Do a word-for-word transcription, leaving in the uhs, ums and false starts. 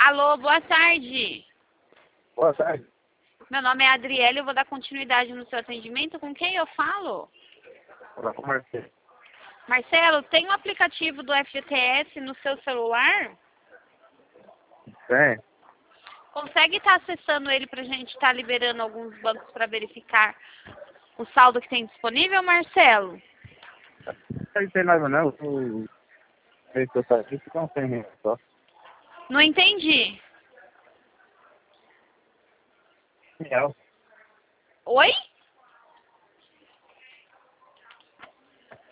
Alô, boa tarde. Boa tarde. Meu nome é Adriele, eu vou dar continuidade no seu atendimento. Com quem eu falo? Olá, como é que é? Marcelo, tem o aplicativo do F G T S no seu celular? Tem. Consegue estar acessando ele para a gente estar liberando alguns bancos para verificar o saldo que tem disponível, Marcelo? Não tem nada não, eu sei que eu saio aqui, fica um cem reais só. Não entendi. Real. Oi?